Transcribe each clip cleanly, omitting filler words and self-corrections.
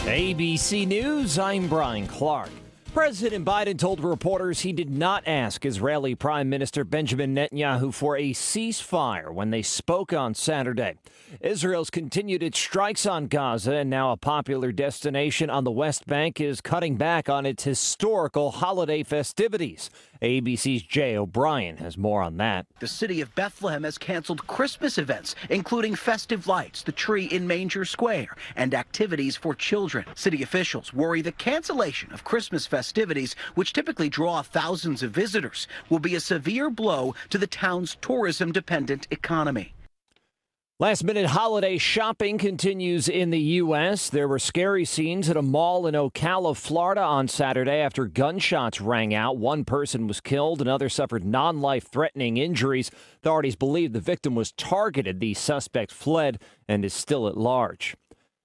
ABC News, I'm Brian Clark. President Biden told reporters he did not ask Israeli Prime Minister Benjamin Netanyahu for a ceasefire when they spoke on Saturday. Israel's continued its strikes on Gaza, and now a popular destination on the West Bank is cutting back on its historical holiday festivities. ABC's Jay O'Brien has more on that. The city of Bethlehem has canceled Christmas events, including festive lights, the tree in Manger Square, and activities for children. City officials worry the cancellation of Christmas festivities, which typically draw thousands of visitors, will be a severe blow to the town's tourism-dependent economy. Last-minute holiday shopping continues in the U.S. There were scary scenes at a mall in Ocala, Florida on Saturday after gunshots rang out. One person was killed. Another suffered non-life-threatening injuries. Authorities believe the victim was targeted. The suspect fled and is still at large.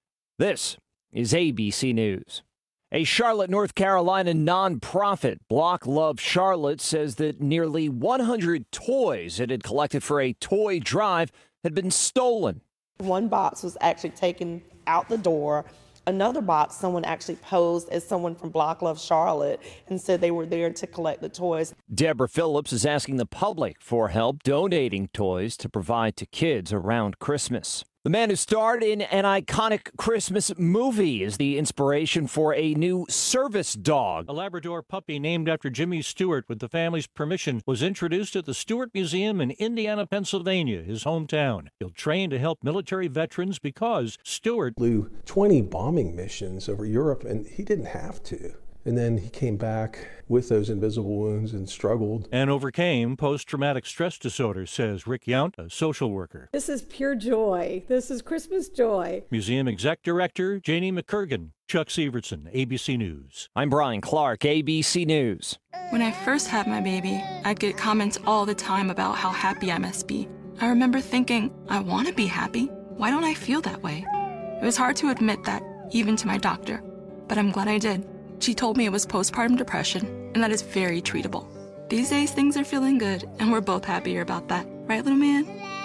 This is ABC News. A Charlotte, North Carolina nonprofit, Block Love Charlotte, says that nearly 100 toys it had collected for a toy drive had been stolen. One box was actually taken out the door. Another box, someone actually posed as someone from Block Love Charlotte and said they were there to collect the toys. Deborah Phillips is asking the public for help donating toys to provide to kids around Christmas. The man who starred in an iconic Christmas movie is the inspiration for a new service dog. A Labrador puppy named after Jimmy Stewart, with the family's permission, was introduced at the Stewart Museum in Indiana, Pennsylvania, his hometown. He'll train to help military veterans because Stewart flew 20 bombing missions over Europe, and he didn't have to. And then he came back with those invisible wounds and struggled. And overcame post-traumatic stress disorder, says Rick Yount, a social worker. This is pure joy. This is Christmas joy. Museum Exec Director Janie McCurgan. Chuck Severson, ABC News. I'm Brian Clark, ABC News. When I first had my baby, I'd get comments all the time about how happy I must be. I remember thinking, I want to be happy. Why don't I feel that way? It was hard to admit that, even to my doctor. But I'm glad I did. She told me it was postpartum depression, and that is very treatable. These days, things are feeling good, and we're both happier about that. Right, little man?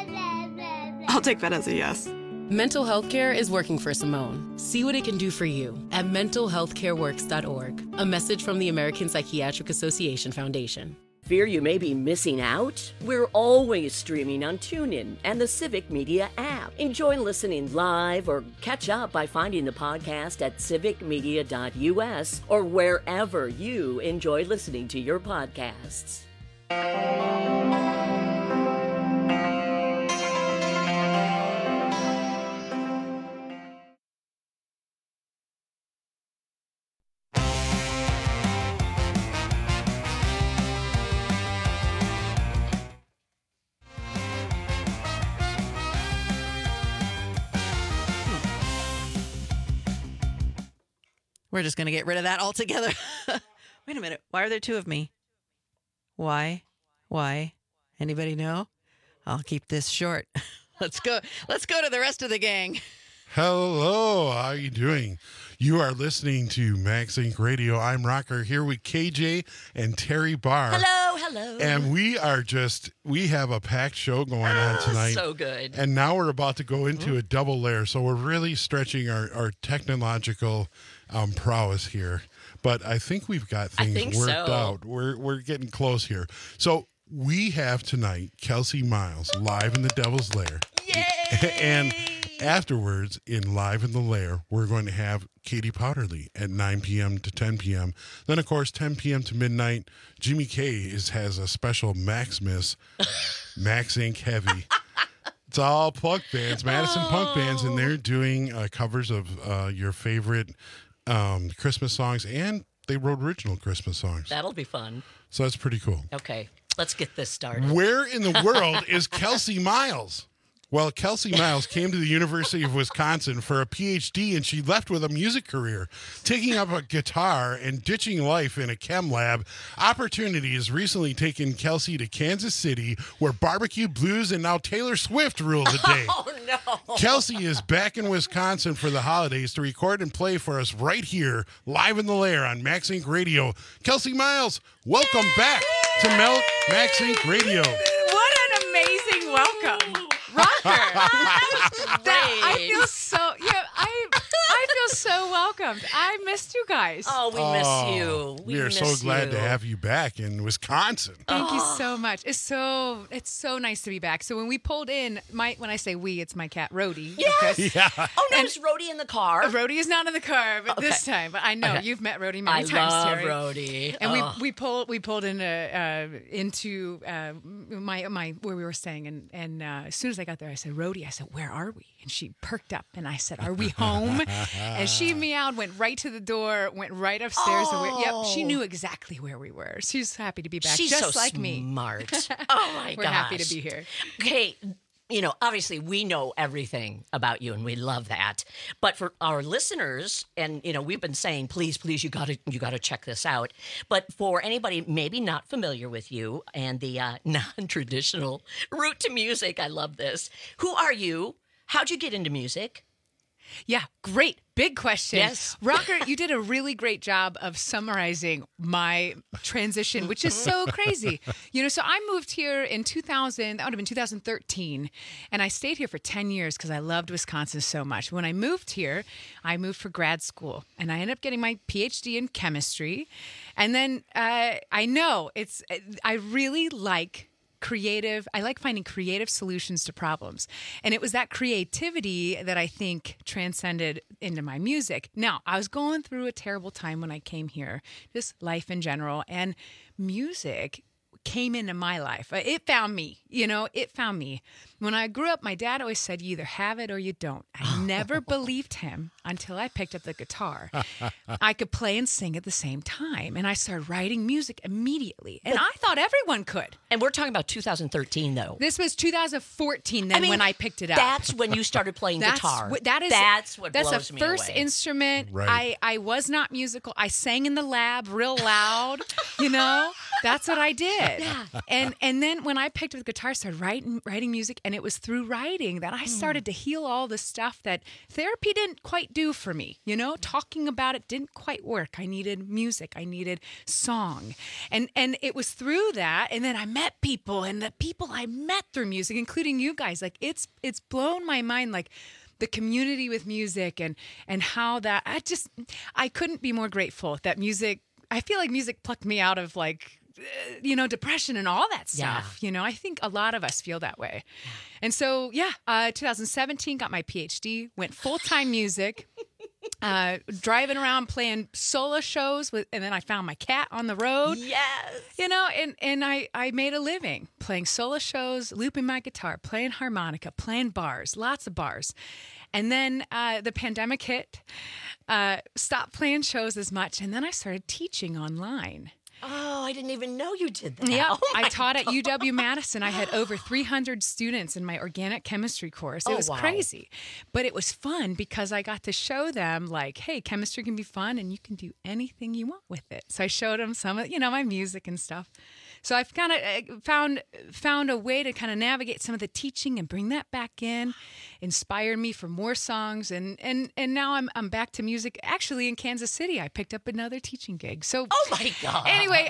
I'll take that as a yes. Mental health care is working for Simone. See what it can do for you at mentalhealthcareworks.org. A message from the American Psychiatric Association Foundation. Fear you may be missing out? We're always streaming on TuneIn and the Civic Media app. Enjoy listening live or catch up by finding the podcast at civicmedia.us or wherever you enjoy listening to your podcasts. We're just going to get rid of that altogether. Wait a minute. Why are there two of me? Why? Anybody know? I'll keep this short. Let's go to the rest of the gang. Hello. How are you doing? You are listening to Max Inc. Radio. I'm Rocker here with KJ and Terry Barr. Hello. And we have a packed show going on tonight. So good. And now we're about to go into a double layer. So we're really stretching our technological prowess here. But I think we've got things worked out. We're getting close here. So we have tonight Kelsey Miles live in the Devil's Lair. Yay! And afterwards, in Live in the Lair, we're going to have Katie Powderly at 9 p.m. to 10 p.m. Then, of course, 10 p.m. to midnight, Jimmy K has a special Maximus, Max Inc. Heavy. It's all punk bands, Madison punk bands, and they're doing covers of your favorite Christmas songs, and they wrote original Christmas songs. That'll be fun. So that's pretty cool. Okay, let's get this started. Where in the world is Kelsey Miles? Well, Kelsey Miles came to the University of Wisconsin for a PhD, and she left with a music career, taking up a guitar and ditching life in a chem lab. Opportunity has recently taken Kelsey to Kansas City, where barbecue blues and now Taylor Swift rule the day. Oh, no. Kelsey is back in Wisconsin for the holidays to record and play for us right here, live in the Lair on Max Inc. Radio. Kelsey Miles, welcome back to Max Inc. Radio. What an amazing welcome. Rocker. I feel feel so welcomed. I missed you guys. Oh, we miss you. We are so glad to have you back in Wisconsin. Thank you so much. It's so nice to be back. So when we pulled in, when I say we, it's my cat Rhodey. Yes. Okay? Yeah. Oh no, is Rhodey in the car? Rhodey is not in the car, but this time. But I know you've met Rhodey many times, Terry. I love Rhodey. And we pulled into my where we were staying, and as soon as I got there, I said, Rhodey, I said, where are we? And she perked up, and I said, are we home? And she meowed, went right to the door, went right upstairs. Oh. She knew exactly where we were. She's happy to be back. She's just so like me. Smart. Oh my gosh. We're happy to be here. Okay. Obviously we know everything about you and we love that. But for our listeners, and we've been saying, please, you gotta check this out. But for anybody maybe not familiar with you and the non-traditional route to music, I love this. Who are you? How'd you get into music? Yeah, great. Big question. Yes. Rocker, you did a really great job of summarizing my transition, which is so crazy. So I moved here in 2000, that would have been 2013, and I stayed here for 10 years because I loved Wisconsin so much. When I moved here, I moved for grad school, and I ended up getting my PhD in chemistry. And then I really like I like finding creative solutions to problems. And it was that creativity that I think transcended into my music. Now, I was going through a terrible time when I came here, just life in general, and music came into my life. It found me, it found me. When I grew up, my dad always said, you either have it or you don't. I never believed him until I picked up the guitar. I could play and sing at the same time. And I started writing music immediately. And I thought everyone could. And we're talking about 2013, though. This was 2014 when I picked it up. That's when you started playing guitar. That's what blows me away. That's a first instrument. Right. I was not musical. I sang in the lab real loud, That's what I did. Yeah. And then when I picked up the guitar, I started writing music, and it was through writing that I started to heal all the stuff that therapy didn't quite do for me. Talking about it didn't quite work. I needed music. I needed song. And it was through that. And then I met people, and the people I met through music, including you guys, like it's blown my mind, like the community with music and how that I couldn't be more grateful that music, I feel like music plucked me out of depression and all that stuff. Yeah. I think a lot of us feel that way. And so, 2017, got my PhD, went full-time music, driving around playing solo shows and then I found my cat on the road. Yes. And I made a living playing solo shows, looping my guitar, playing harmonica, playing bars, lots of bars. And then the pandemic hit, stopped playing shows as much, and then I started teaching online. Oh, I didn't even know you did that. Yeah, I taught at UW-Madison. I had over 300 students in my organic chemistry course. It was crazy. But it was fun because I got to show them, like, hey, chemistry can be fun and you can do anything you want with it. So I showed them some of, my music and stuff. So I've kind of found a way to kind of navigate some of the teaching and bring that back in, inspired me for more songs, and now I'm back to music. Actually, in Kansas City, I picked up another teaching gig. So, oh my God! Anyway,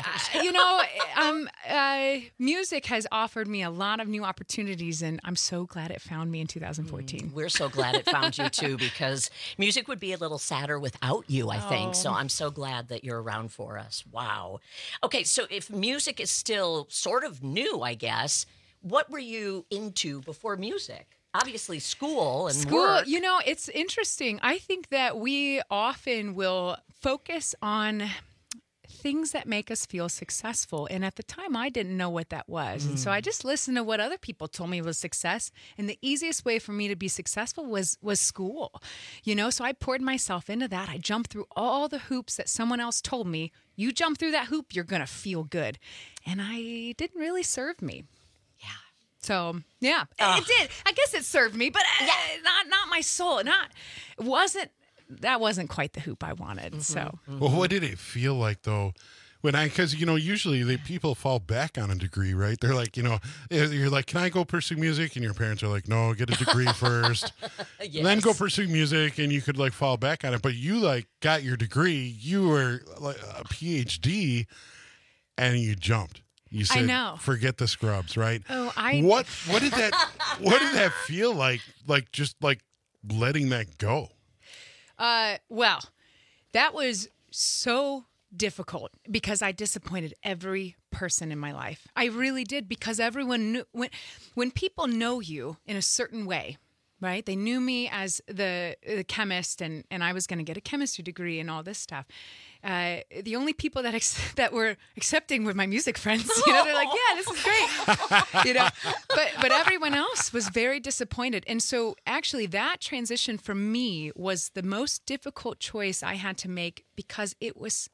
music has offered me a lot of new opportunities, and I'm so glad it found me in 2014. We're so glad it found you too, because music would be a little sadder without you, I think. So I'm so glad that you're around for us. Wow. Okay, so if music is still sort of new, I guess, what were you into before music? Obviously school and work. It's interesting. I think that we often will focus on things that make us feel successful. And at the time, I didn't know what that was. And so I just listened to what other people told me was success. And the easiest way for me to be successful was school. So I poured myself into that. I jumped through all the hoops that someone else told me. You jump through that hoop, you're going to feel good. And I didn't really serve me. Yeah. So, yeah, it did. I guess it served me, but not my soul. That wasn't quite the hoop I wanted. Mm-hmm. So, well, what did it feel like though? Because usually people fall back on a degree, right? They're like, you're like, can I go pursue music? And your parents are like, no, get a degree first, yes. Then go pursue music, and you could like fall back on it. But you got your degree, you were like a PhD, and you jumped. You said, I know. Forget the scrubs, right? Oh, What did that feel like? Like just like letting that go. Well, that was so difficult because I disappointed every person in my life. I really did, because everyone knew when people know you in a certain way, right? They knew me as the chemist, and I was going to get a chemistry degree and all this stuff. The only people that were accepting were my music friends. They're like, yeah, this is great. But everyone else was very disappointed. And so actually that transition for me was the most difficult choice I had to make, because it was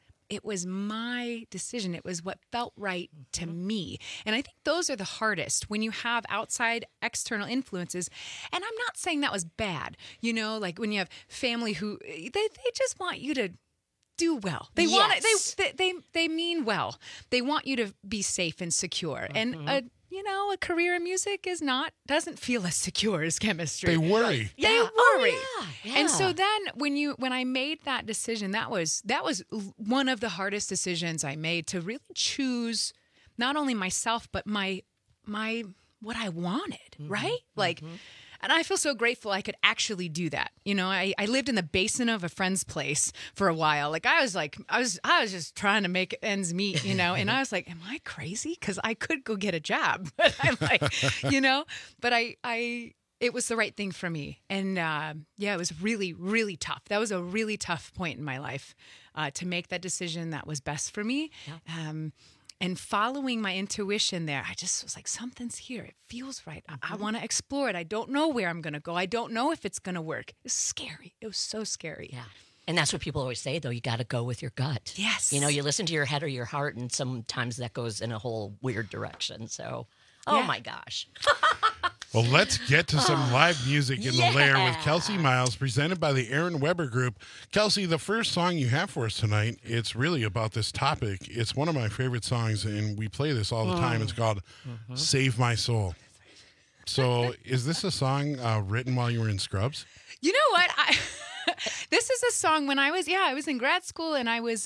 my decision. It was what felt right to me. And I think those are the hardest when you have outside external influences. And I'm not saying that was bad. Like when you have family who they just want you to do well. They want it. They mean well. They want you to be safe and secure. And a career in music doesn't feel as secure as chemistry. They worry. They worry. Yeah. And so then when I made that decision, that was one of the hardest decisions I made, to really choose not only myself, but my what I wanted, right? And I feel so grateful I could actually do that. I lived in the basement of a friend's place for a while. I was just trying to make ends meet, and I was like, am I crazy? Because I could go get a job. But I'm like, but it was the right thing for me. And it was really, really tough. That was a really tough point in my life to make that decision that was best for me. Yeah. And following my intuition there, I just was like, something's here. It feels right. I want to explore it. I don't know where I'm going to go. I don't know if it's going to work. It's scary. It was so scary. Yeah. And that's what people always say, though. You got to go with your gut. Yes. You listen to your head or your heart, and sometimes that goes in a whole weird direction. So, oh my gosh. Well, let's get to some live music in the Lair with Kelsey Miles, presented by the Aaron Weber Group. Kelsey, the first song you have for us tonight, it's really about this topic. It's one of my favorite songs, and we play this all the time. It's called Save My Soul. So is this a song written while you were in Scrubs? You know what? This is a song when I was in grad school, and I was,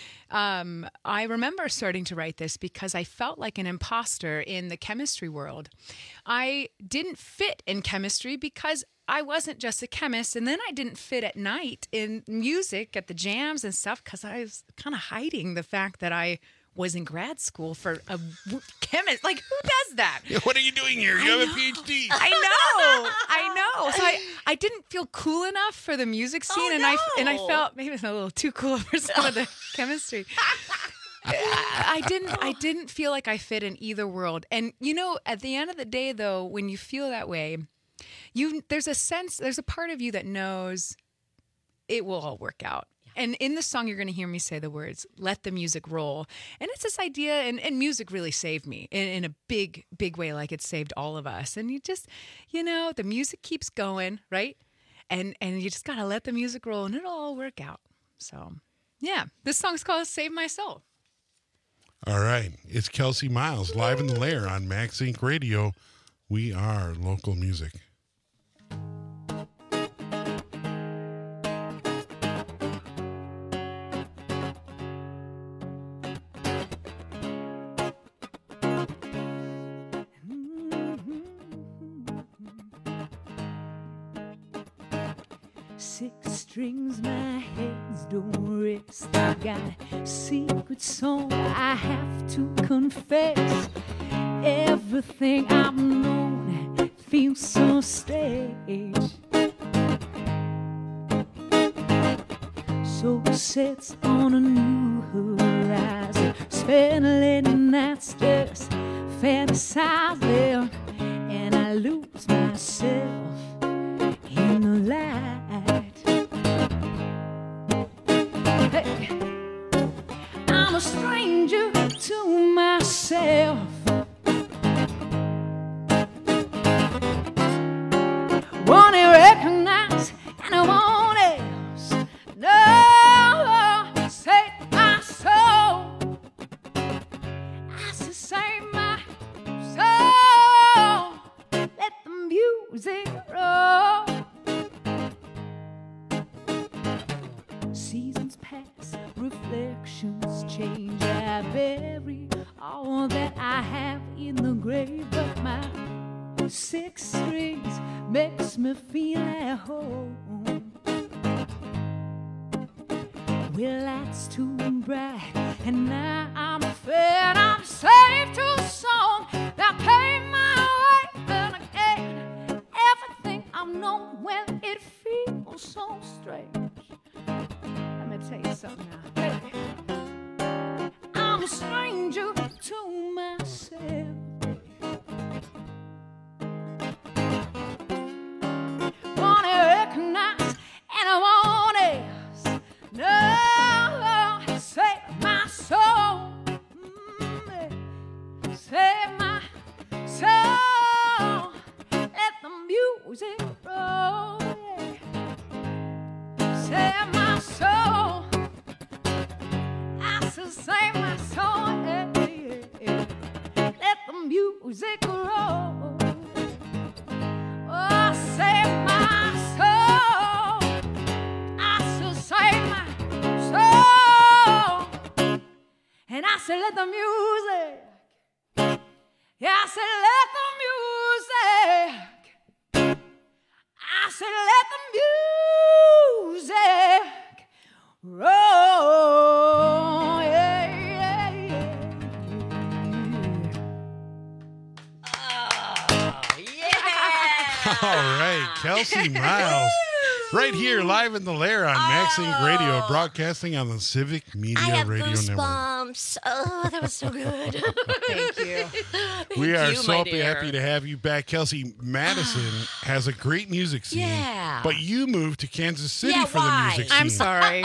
I remember starting to write this because I felt like an imposter in the chemistry world. I didn't fit in chemistry because I wasn't just a chemist, and then I didn't fit at night in music at the jams and stuff because I was kind of hiding the fact that I was in grad school for a chemist. Like, who does that? What are you doing here? You have a PhD. I know. So I didn't feel cool enough for the music scene, and I felt maybe it's a little too cool for some of the chemistry. I didn't feel like I fit in either world. And at the end of the day, though, when you feel that way, there's a part of you that knows it will all work out. And in the song, you're going to hear me say the words, let the music roll. And it's this idea, and music really saved me in a big, big way, like it saved all of us. And you just, the music keeps going, right? And you just got to let the music roll, and it'll all work out. So, yeah, this song's called Save My Soul. All right. It's Kelsey Miles, live in the Lair on Max Inc. Radio. We are local music. Six strings, my hands don't rest. I've got a secret song I have to confess. Everything I've known feels so strange. So sets on a new horizon. Spend late nights just fantasizing, and I lose myself in the light. Hey, I'm a stranger to myself. Won't recognize anyone else. No, save my soul. I said save my soul. Let the music roll. Seasons pass, reflections change. I bury all that I have in the grave, but my six strings makes me feel at home. Well, that's too bright, and now I'm afraid I'm safe too soon. That came my way, and again, everything I've known when it feels so strange. Let me tell you something now, baby. I'm a stranger to myself. Wanna recognize anyone else? No, save my soul. Save my soul. Let the music roll. Save my soul. I said, save my soul. Let the music roll. Oh, save my soul. I said, save my soul. And I said, let the music. Yeah, I said, let the music. I said, let the music roll. Yeah, yeah, yeah. All right, Kelsey Miles. Right here, live in the Lair on Max Inc. Radio, broadcasting on the Civic Media Radio Network. Goosebumps. Oh, that was so good. Thank you. We are you, so my dear. happy to have you back. Kelsey, Madison has a great music scene. Yeah. But you moved to Kansas City Yeah, for why? the music scene. I'm sorry.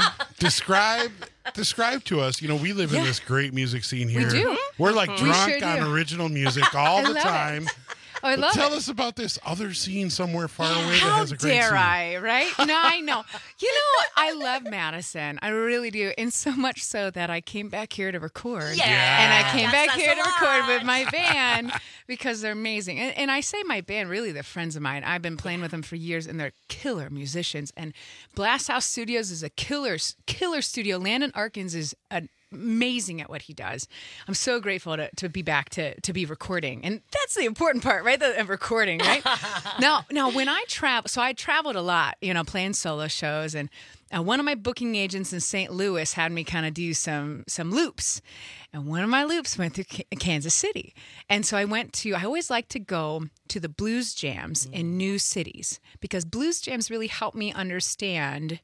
Describe to us. You know, we live in this great music scene here. We do. We're like We drunk sure on do. original music all the love it. time. Oh, I But love tell it. us about this other scene somewhere far away that How has a great dare scene. I, right? No, I know. You know, I love Madison. I really do. And so much so that I came back here to record. Yeah. And I came That's back here to record lot. with my band because they're amazing. And I say my band, really, they're friends of mine. I've been playing with them for years, and they're killer musicians. And Blast House Studios is a killer studio. Landon Arkins is amazing at what he does. I'm so grateful to be back to be recording. And that's the important part, right? The recording, right? Now when I travel, so I traveled a lot, you know, playing solo shows, and one of my booking agents in St. Louis had me kind of do some loops. And one of my loops went through Kansas City. And so I always like to go to the blues jams in new cities, because blues jams really help me understand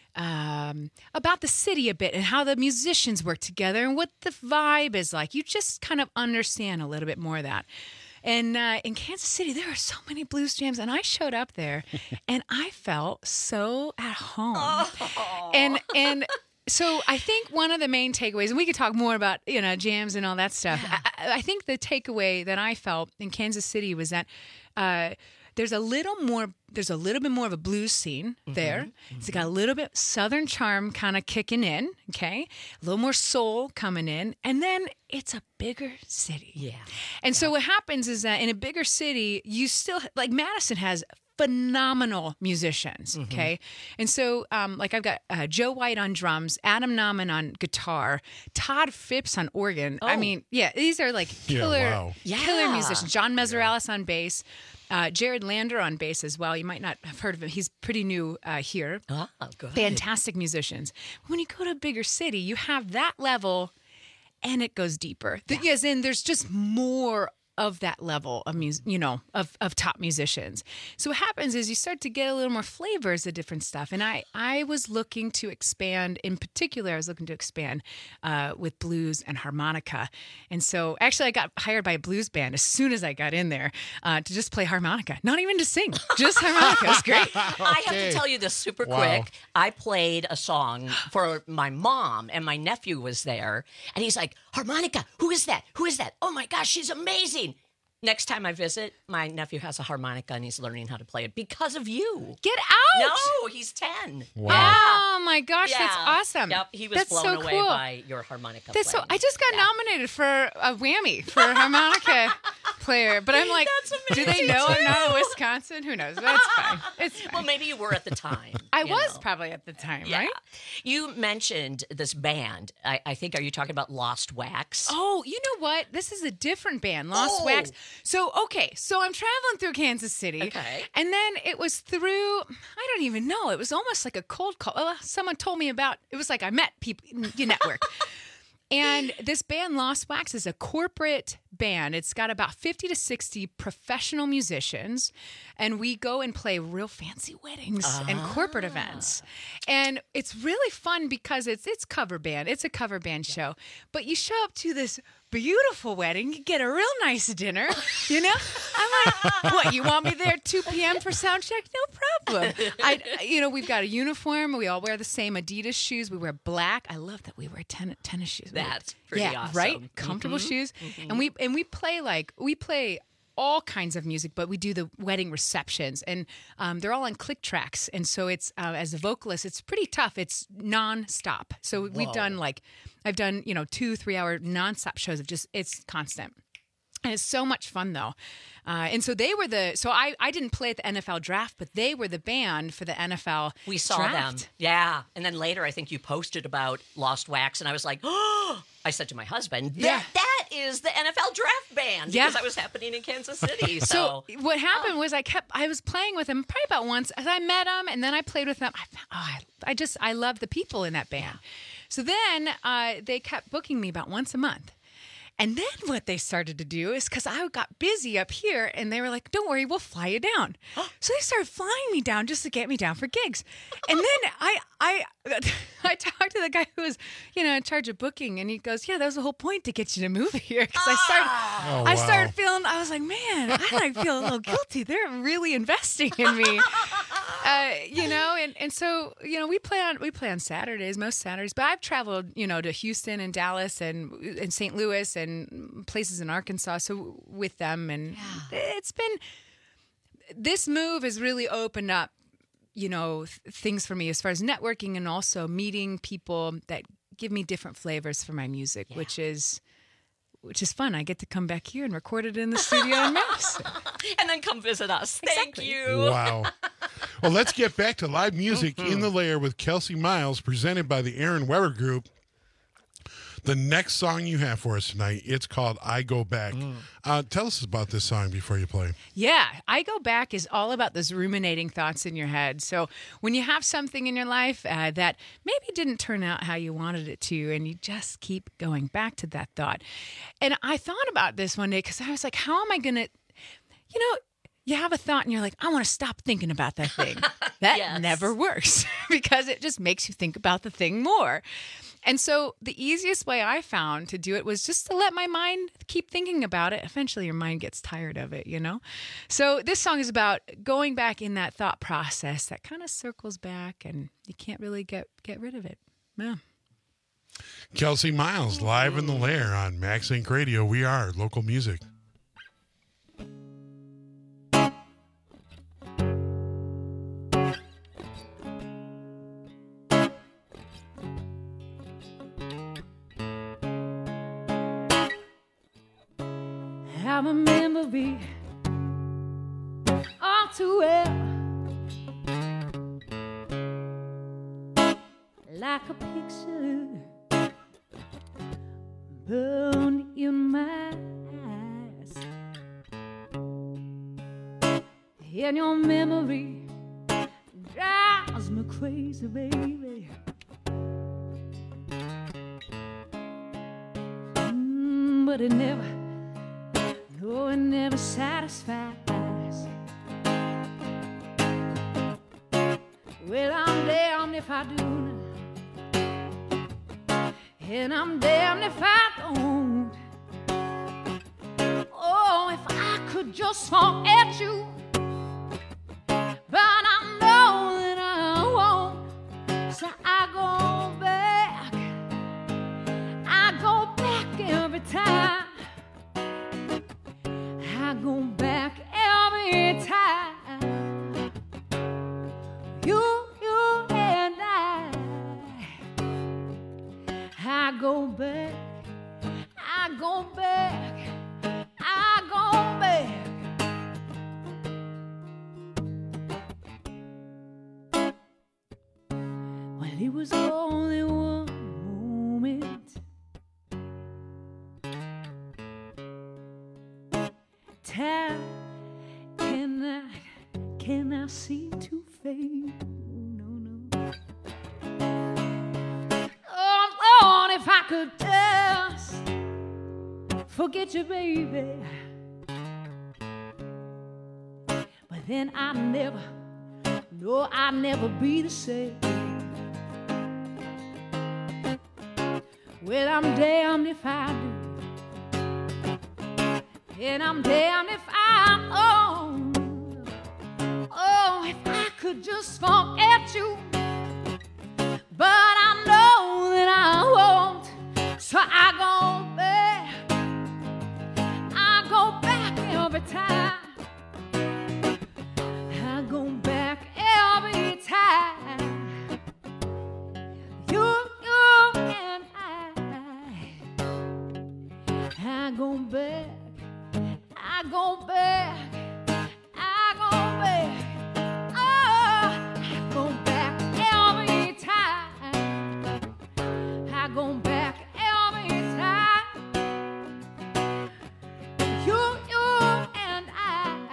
about the city a bit and how the musicians work together and what the vibe is like. You just kind of understand a little bit more of that. And in Kansas City, there are so many blues jams, and I showed up there, and I felt so at home. Oh. And so I think one of the main takeaways, and we could talk more about, you know, jams and all that stuff. Yeah. I think the takeaway that I felt in Kansas City was that there's a little bit more of a blues scene there. It's got a little bit Southern charm kind of kicking in, okay? A little more soul coming in. And then it's a bigger city. Yeah. And so what happens is that in a bigger city, you still, like Madison has phenomenal musicians, okay? And so, like I've got Joe White on drums, Adam Nauman on guitar, Todd Phipps on organ. I mean, yeah, these are like killer musicians. John Meseralis on bass. Jared Lander on bass as well. You might not have heard of him. He's pretty new here. Oh, good. Fantastic musicians. When you go to a bigger city, you have that level, and it goes deeper. As in, there's just more of that level of music, you know, of top musicians. So what happens is you start to get a little more flavors of different stuff. And I was looking to expand, in particular, with blues and harmonica. And so actually I got hired by a blues band as soon as I got in there to just play harmonica, not even to sing, just harmonica. It was great. I have to tell you this super quick. I played a song for my mom, and my nephew was there, and he's like, harmonica, who is that? Who is that? Oh my gosh, she's amazing. Next time I visit, my nephew has a harmonica, and he's learning how to play it because of you. Get out! No, he's 10. Wow. Oh my gosh, that's awesome. Yep, he was that's blown so away cool. by your harmonica That's playing. so. I just got nominated for a Whammy for harmonica player, but I'm like, do they know I'm not in Wisconsin? Who knows? That's fine. It's fine. Well, maybe you were at the time. I was probably at the time, right? You mentioned this band. I think, are you talking about Lost Wax? Oh, you know what? This is a different band, Lost Wax. So I'm traveling through Kansas City. Okay. And then it was through, I don't even know. It was almost like a cold call. Someone told me about, it was like I met people, you network. And this band, Lost Wax, is a corporate band. It's got about 50 to 60 professional musicians, and we go and play real fancy weddings and corporate events. And it's really fun because it's cover band. It's a cover band show. But you show up to this beautiful wedding, you get a real nice dinner, you know? I'm like, what, you want me there at 2 p.m. for sound check? No problem. We've got a uniform. We all wear the same Adidas shoes. We wear black. I love that we wear tennis shoes. That's pretty awesome. Right? Comfortable shoes. And we play all kinds of music, but we do the wedding receptions, and they're all on click tracks. And so it's, as a vocalist, it's pretty tough. It's nonstop. So I've done 2-3 hour nonstop shows of it's constant. And it's so much fun, though. And so they were I didn't play at the NFL draft, but they were the band for the NFL We saw draft. them. Yeah. And then later, I think you posted about Lost Wax, and I was like, oh, I said to my husband, that is the NFL draft band, because that was happening in Kansas City. So what happened was I was playing with them probably about once. As I met them, and then I played with them. I love the people in that band. Yeah. So then they kept booking me about once a month. And then what they started to do is, because I got busy up here, and they were like, don't worry, we'll fly you down. So they started flying me down just to get me down for gigs. And then I talked to the guy who was, in charge of booking, and he goes, yeah, that was the whole point, to get you to move here. Because I started feeling, I was like, man, I feel a little guilty. They're really investing in me. And so, we play on Saturdays, most Saturdays, but I've traveled, to Houston and Dallas and St. Louis and places in Arkansas, so with them, and it's been, this move has really opened up, things for me as far as networking, and also meeting people that give me different flavors for my music, which is fun. I get to come back here and record it in the studio in Madison. And then come visit us. Thank you. Wow. Well, let's get back to live music in the Lair with Kelsey Miles, presented by the Aaron Weber Group. The next song you have for us tonight, it's called I Go Back. Tell us about this song before you play. Yeah, I Go Back is all about those ruminating thoughts in your head. So when you have something in your life that maybe didn't turn out how you wanted it to, and you just keep going back to that thought. And I thought about this one day, because I was like, how am I going to, you have a thought and you're like, I want to stop thinking about that thing. That never works, because it just makes you think about the thing more. And so the easiest way I found to do it was just to let my mind keep thinking about it. Eventually your mind gets tired of it, So this song is about going back in that thought process that kind of circles back, and you can't really get rid of it. Yeah. Kelsey Miles, live in the Lair on Max Inc. Radio. We are local music. I remember me all too well, like a picture burned in my eyes. And your memory drives me crazy, baby. But it never satisfies. Well, I'm damned if I do, and I'm damned if I don't. Oh, if I could just forget you, but I know that I won't. So I go back every time. I go back every time. You and I go back, I go back, I go back. Well, it was only one moment. Time cannot seem to fade. No, no. Oh, Lord, if I could just forget you, baby. But then I'd never be the same. Well, I'm damned if I do. And I'm damned if I don't. Oh, if I could just forget you. But I know that I won't. So I go back every time. I go back every time. You and I go back. I go back. Oh, I go back every time. I go back every time. You and I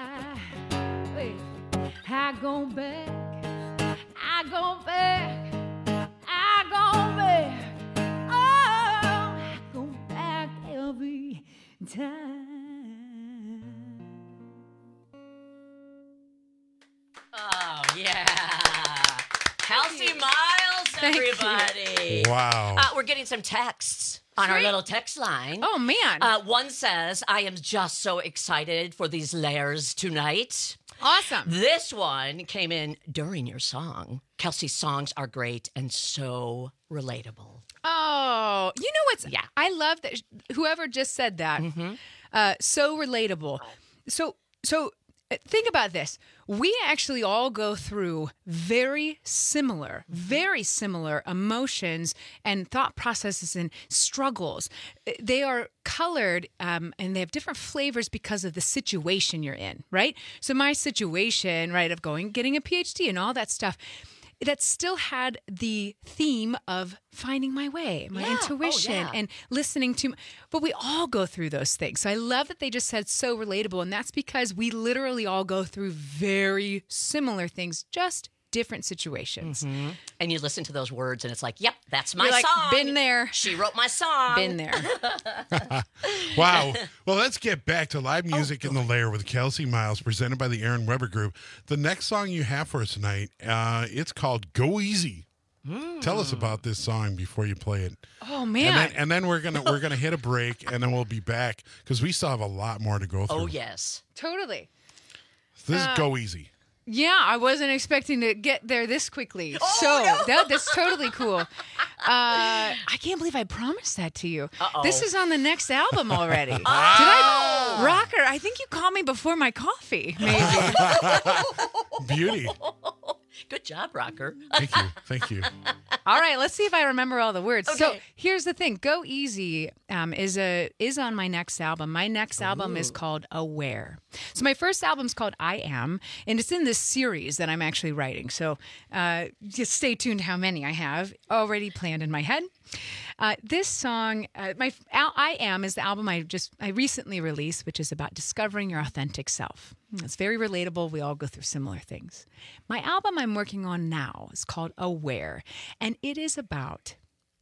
go back. I go back. Oh, I go back every time. Oh, yeah. Kelsey Miles, everybody. Wow. We're getting some texts on our little text line. Oh, man. One says, I am just so excited for these layers tonight. Awesome. This one came in during your song. Kelsey's songs are great and so relatable. Oh, you know what's... Yeah. I love that. Whoever just said that. So relatable. So think about this. We actually all go through very similar emotions and thought processes and struggles. They are colored and they have different flavors because of the situation you're in, right? So my situation, right, of getting a PhD and all that stuff, that still had the theme of finding my way, my intuition, and listening to. But we all go through those things. So I love that they just said so relatable. And that's because we literally all go through very similar things, just different situations. And you listen to those words and it's like, yep, that's my You're like, song. been there. She wrote my song. Been there. Wow. Well, let's get back to live music in the layer with Kelsey Miles, presented by the Aaron Weber Group. The next song you have for us tonight, it's called Go Easy. Tell us about this song before you play it. Oh, man. And then we're gonna hit a break and then we'll be back because we still have a lot more to go through. Oh, yes. Totally. This is Go Easy. Yeah, I wasn't expecting to get there this quickly. That's totally cool. I can't believe I promised that to you. This is on the next album already. Rocker, I think you called me before my coffee, maybe. Beauty. Good job, Rocker. Thank you. All right, let's see if I remember all the words. Okay. So here's the thing. Go Easy is on my next album. My next album is called Aware. So my first album's called I Am, and it's in this series that I'm actually writing. So just stay tuned how many I have already planned in my head. This song, I Am, is the album I recently released, which is about discovering your authentic self. It's very relatable. We all go through similar things. My album I'm working on now is called Aware, and it is about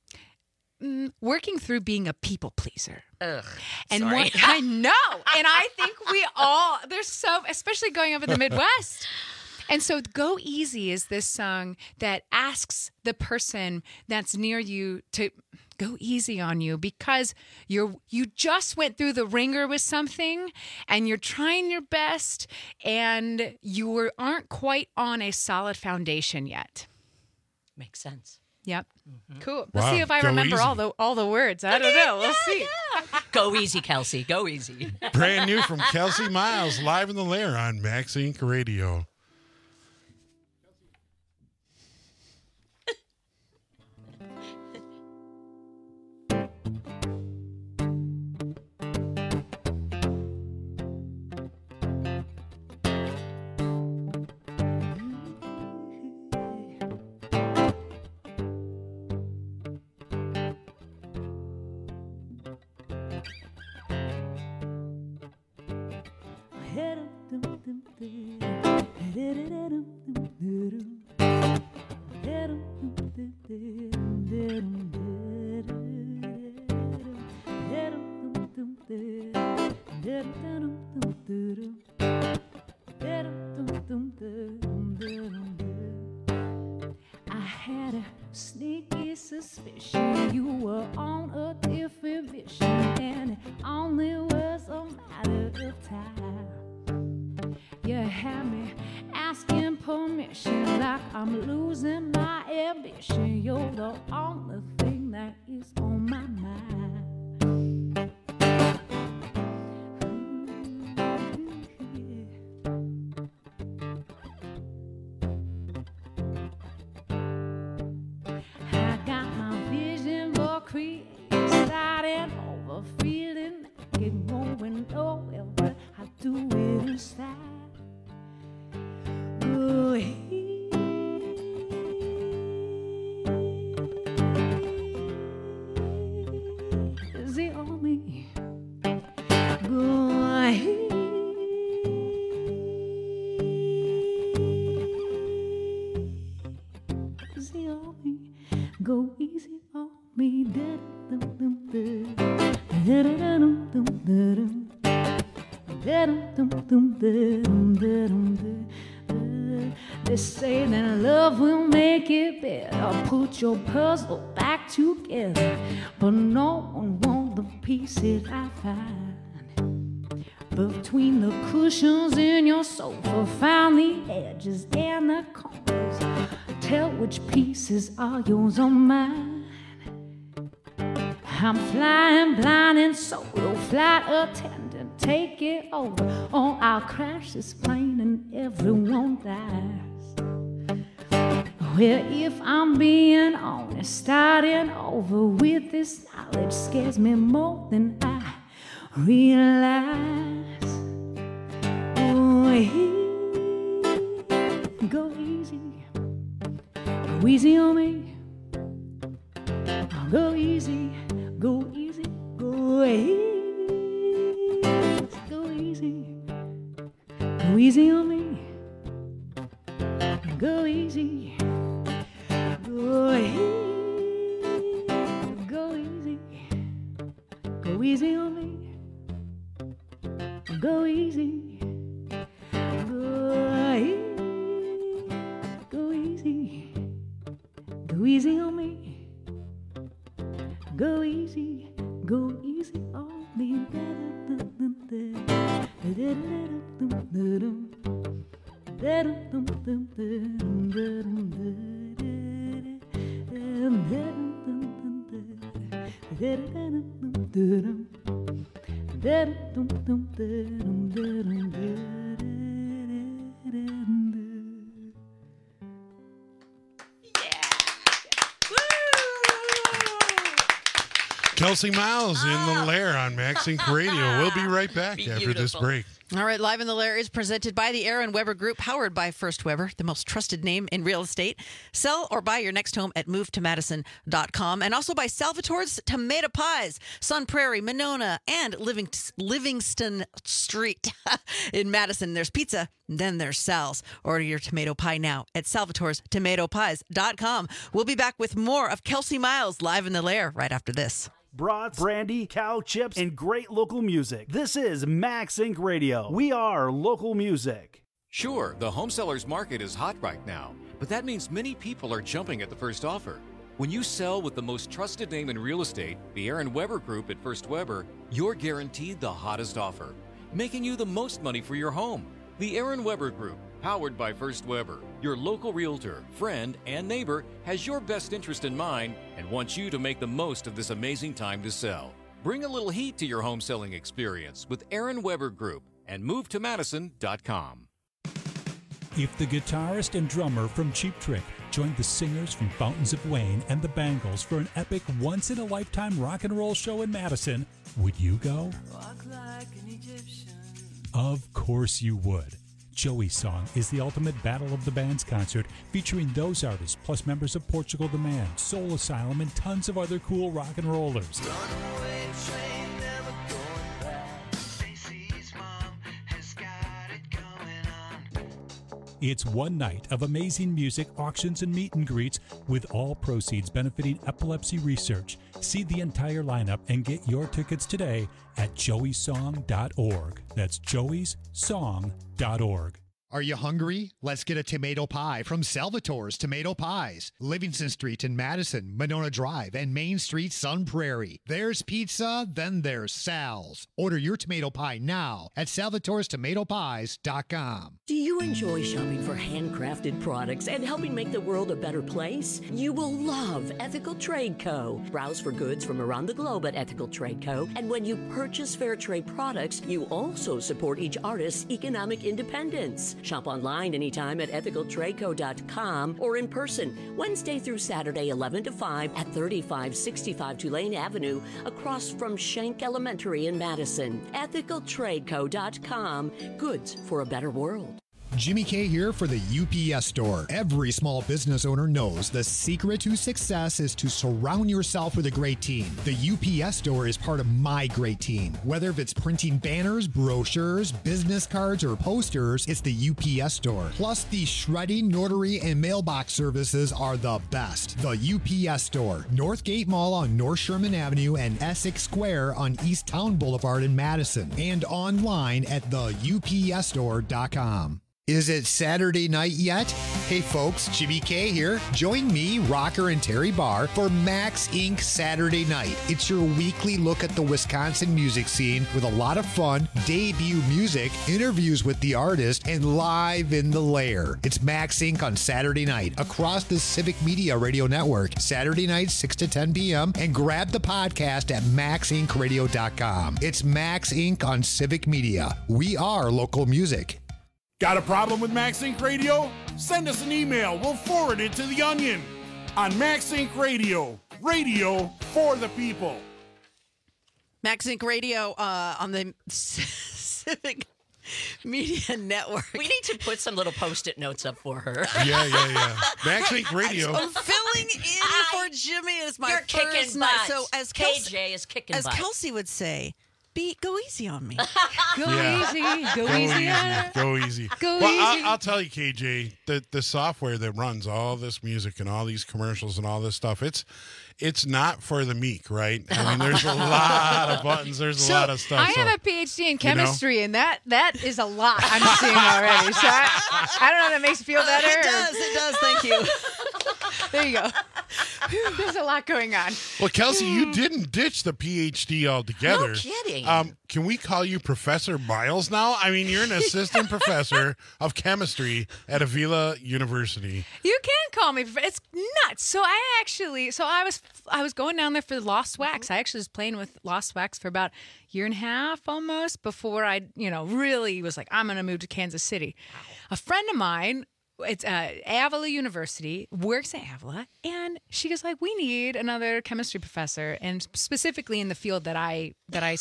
working through being a people pleaser. Ugh, and sorry. I know, and I think we all, especially going up in the Midwest. And so Go Easy is this song that asks the person that's near you to go easy on you because you just went through the ringer with something and you're trying your best and you aren't quite on a solid foundation yet. Makes sense. Yep. Cool. Wow. Let's see if I Go remember easy. all the words. I don't know. We'll see. Go easy, Kelsey. Go easy. Brand new from Kelsey Miles, live in the lair on Max Inc. Radio. I had a sneaky suspicion you were on a different mission, and it only was a matter of time. You had me asking permission like I'm losing my ambition. You're the only thing that is on my mind. I got my vision for creating, starting over, feeling like it going nowhere, but I do it inside. Go easy on me. Go easy on me. Go easy on me. They say that love will make it better. Put your puzzle back together, but no one wants the pieces I find between the cushions in your sofa. Find the edges and the corners. Tell which pieces are yours or mine. I'm flying blind and solo, flight attendant, take it over, or I'll crash this plane and everyone dies. Well, if I'm being honest, starting over with this knowledge scares me more than I realize. Oh, go easy on me. Go easy, go easy, go easy, go easy, go easy on me. Go easy, go easy, go easy, go easy on me. Go easy, go easy, go easy on me. Go easy on me. Kelsey Miles in the Lair on Max Inc. Radio. We'll be right back after this break. All right, Live in the Lair is presented by the Aaron Weber Group, powered by First Weber, the most trusted name in real estate. Sell or buy your next home at movetomadison.com, and also by Salvatore's Tomato Pies, Sun Prairie, Monona, and Livingston Street in Madison. There's pizza, then there's Sal's. Order your tomato pie now at salvatorestomatopies.com. We'll be back with more of Kelsey Miles Live in the Lair right after this. Brats, brandy, cow chips, and great local music. This is Max Inc. Radio. We are local music. Sure, the home sellers market is hot right now, but that means many people are jumping at the first offer. When you sell with the most trusted name in real estate, the Aaron Weber Group at First Weber, you're guaranteed the hottest offer, making you the most money for your home. The Aaron Weber Group, powered by First Weber, your local realtor, friend, and neighbor, has your best interest in mind and wants you to make the most of this amazing time to sell. Bring a little heat to your home selling experience with Aaron Weber Group and movetomadison.com. If the guitarist and drummer from Cheap Trick joined the singers from Fountains of Wayne and the Bangles for an epic once-in-a-lifetime rock and roll show in Madison, would you go? Walk like an Egyptian. Of course you would. Joey's Song is the ultimate Battle of the Bands concert featuring those artists plus members of Portugal the Man, Soul Asylum, and tons of other cool rock and rollers. It's one night of amazing music, auctions, and meet and greets, with all proceeds benefiting epilepsy research. See the entire lineup and get your tickets today at joeysong.org. That's joeysong.org. Are you hungry? Let's get a tomato pie from Salvatore's Tomato Pies. Livingston Street in Madison, Monona Drive, and Main Street, Sun Prairie. There's pizza, then there's Sal's. Order your tomato pie now at salvatorestomatopies.com. Do you enjoy shopping for handcrafted products and helping make the world a better place? You will love Ethical Trade Co. Browse for goods from around the globe at Ethical Trade Co. And when you purchase fair trade products, you also support each artist's economic independence. Shop online anytime at ethicaltradeco.com or in person Wednesday through Saturday 11 to 5 at 3565 Tulane Avenue across from Schenck Elementary in Madison. ethicaltradeco.com. Goods for a better world. Jimmy K here for the UPS Store. Every small business owner knows the secret to success is to surround yourself with a great team. The UPS Store is part of my great team. Whether it's printing banners, brochures, business cards, or posters, it's the UPS Store. Plus, the shredding, notary, and mailbox services are the best. The UPS Store. Northgate Mall on North Sherman Avenue and Essex Square on East Town Boulevard in Madison. And online at theupsstore.com. Is it Saturday night yet? Hey folks, Jimmy K here. Join me, Rocker, and Terry Barr for Max Inc. Saturday Night. It's your weekly look at the Wisconsin music scene with a lot of fun, debut music, interviews with the artist, and live in the lair. It's Max Inc. on Saturday night across the Civic Media Radio Network, Saturday night 6 to 10 p.m. and grab the podcast at maxincradio.com. It's Max Inc. on Civic Media. We are local music. Got a problem with Max Inc. Radio? Send us an email. We'll forward it to The Onion on Max Inc. Radio. Radio for the people. Max Inc. Radio on the Civic Media Network. We need to put some little Post-it notes up for her. Yeah. Max Inc. Radio. I'm filling in for Jimmy. It's my You're first kicking night. butts. So as KJ is kicking as butts. Kelsey would say, go easy on me. Go easy on her. Go easy. Go well, easy. I'll tell you, KJ, the software that runs all this music and all these commercials and all this stuff, it's not for the meek, right? I mean, there's a lot of buttons. There's a lot of stuff. I have a PhD in chemistry, and that is a lot I'm seeing already. So I don't know if that makes you feel better. It does. Thank you. There you go. There's a lot going on. Well, Kelsey, you didn't ditch the PhD altogether. No kidding. Can we call you Professor Miles now? I mean, you're an assistant professor of chemistry at Avila University. You can call me. It's nuts. So I was going down there for Lost Wax. I actually was playing with Lost Wax for about a year and a half almost before I, really was like, I'm going to move to Kansas City. Wow. A friend of mine, it's Avila University, works at Avila, and she goes like, we need another chemistry professor, and specifically in the field that I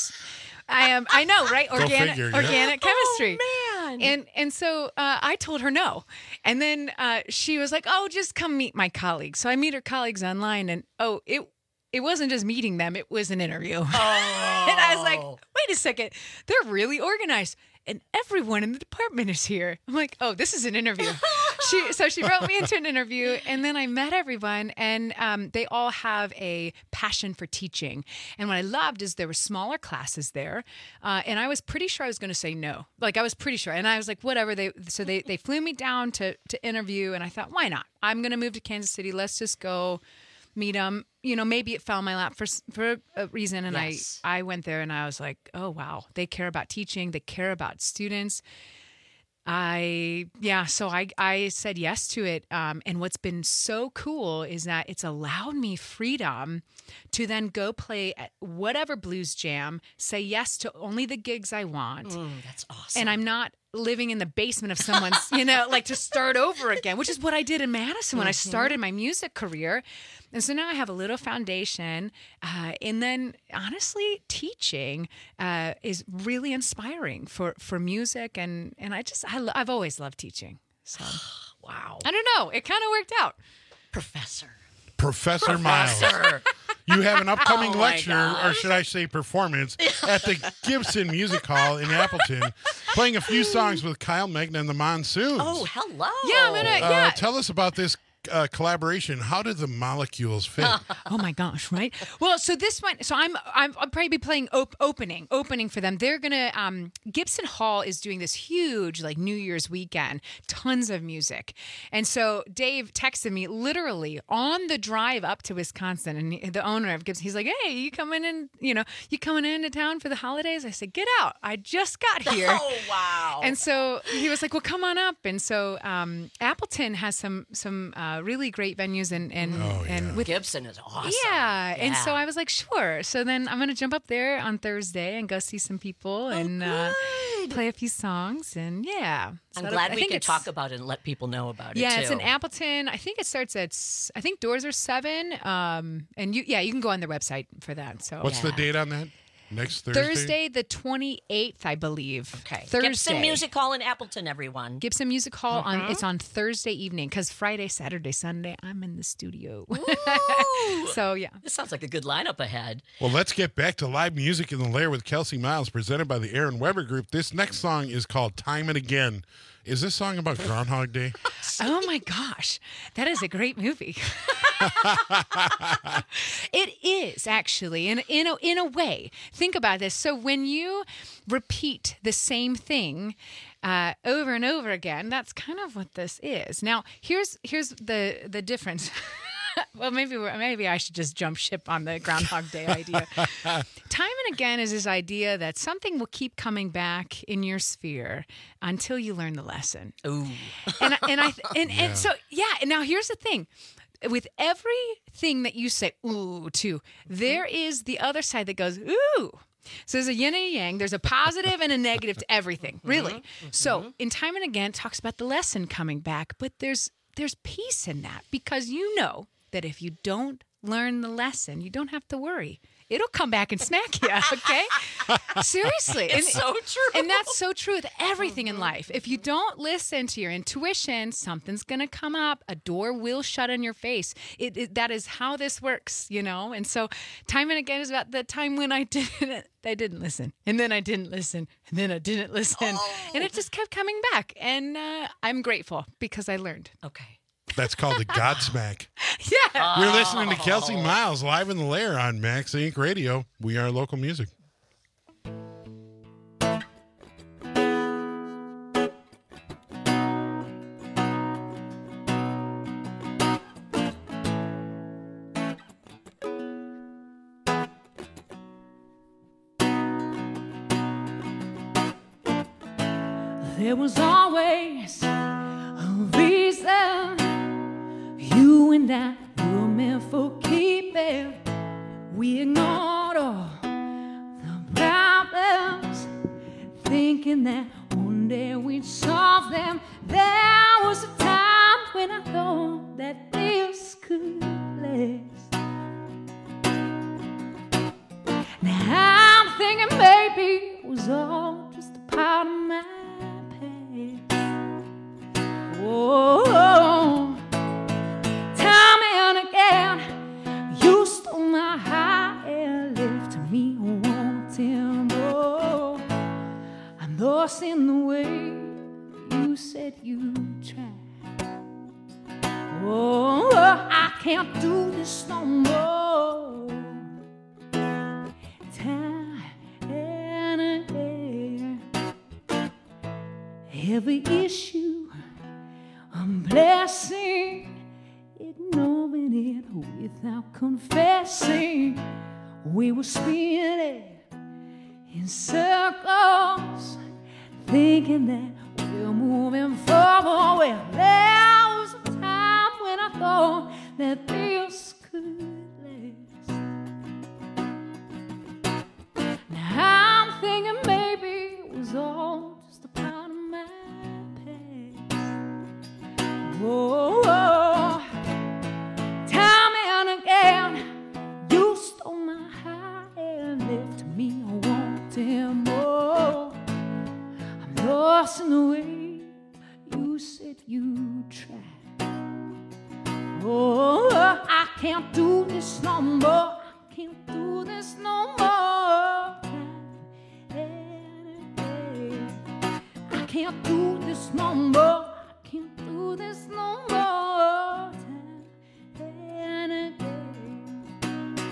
know, right? Organic chemistry. Oh, man. And so I told her no. And then she was like, oh, just come meet my colleagues. So I meet her colleagues online, and it wasn't just meeting them, it was an interview. Oh. And I was like, wait a second, they're really organized. And everyone in the department is here. I'm like, oh, this is an interview. So she wrote me into an interview, and then I met everyone, and they all have a passion for teaching. And what I loved is there were smaller classes there, and I was pretty sure I was going to say no. Like, I was pretty sure. And I was like, whatever. They flew me down to interview, and I thought, why not? I'm going to move to Kansas City. Let's just go meet them. Maybe it fell in my lap for a reason. And yes. I went there and I was like, oh, wow, they care about teaching. They care about students. So I said yes to it. And what's been so cool is that it's allowed me freedom to then go play at whatever blues jam, say yes to only the gigs I want. That's awesome. And I'm not living in the basement of someone's, like to start over again, which is what I did in Madison when I started my music career. And so now I have a little foundation. And then honestly, teaching is really inspiring for music. And I've always loved teaching. So, wow. I don't know. It kind of worked out. Professor. Professor Miles. You have an upcoming lecture, or should I say performance, at the Gibson Music Hall in Appleton, playing a few songs with Kyle Megna and the Monsoons. Oh, hello. Yeah, I'm gonna. Tell us about this collaboration. How did the molecules fit? Oh my gosh, right? Well, so this one, so I'll probably be playing opening for them. They're gonna Gibson Hall is doing this huge like New Year's weekend, tons of music, and so Dave texted me literally on the drive up to Wisconsin, and the owner of Gibson, he's like, "Hey, you coming in? You coming into town for the holidays?" I said, "Get out! I just got here." Oh wow! And so he was like, "Well, come on up." And so Appleton has some really great venues and with Gibson is awesome. Yeah. And so I was like, sure. So then I'm going to jump up there on Thursday and go see some people and play a few songs. And yeah. I'm glad we can talk about it and let people know about it. Yeah, it's in Appleton. I think it starts at, doors are 7. And you can go on their website for that. So what's the date on that? Next Thursday? Thursday, the 28th, I believe. Okay. Thursday. Gibson Music Hall in Appleton, everyone. Gibson Music Hall it's on Thursday evening because Friday, Saturday, Sunday, I'm in the studio. So yeah. This sounds like a good lineup ahead. Well, let's get back to live music in the Lair with Kelsey Miles, presented by the Aaron Weber Group. This next song is called Time and Again. Is this song about Groundhog Day? Oh my gosh, that is a great movie. It is actually, in a way. Think about this. So when you repeat the same thing over and over again, that's kind of what this is. Now, here's the difference. Well, maybe I should just jump ship on the Groundhog Day idea. Time and again is this idea that something will keep coming back in your sphere until you learn the lesson. Ooh. And so now here's the thing. With everything that you say ooh to, there is the other side that goes ooh. So there's a yin and a yang. There's a positive and a negative to everything, really. So in Time and Again, it talks about the lesson coming back, but there's peace in that because you know that if you don't learn the lesson, you don't have to worry. It'll come back and snack you, okay? Seriously. It's so true. And that's so true with everything in life. If you don't listen to your intuition, something's going to come up. A door will shut in your face. That is how this works, And so Time and Again is about the time when I didn't listen. And then I didn't listen. And then I didn't listen. And it just kept coming back. And I'm grateful because I learned. Okay. That's called the Godsmack. Yeah. You're listening to Kelsey Miles live in the Lair on Max Inc. Radio. We are local music. There was always a reason you and I were meant for keeping. We ignored all the problems, thinking that one day we'd solve them. There was a time when I thought that this could last. Now I'm thinking maybe it was all just a part of my past. Whoa. Time and again, you stole my heart and left me wanting more. I'm lost in the way you said you'd try. Oh, I can't do this no more. Time and again, every issue a blessing. Ignoring it without confessing. We were spinning in circles, thinking that we're moving forward. Well, there was a time when I thought that this could last. Now I'm thinking maybe it was all just a part of my past. Whoa. In the way you said you'd try. Oh, I can't do this no more. I can't do this no more. I can't do this no more. I can't do this no more. And again,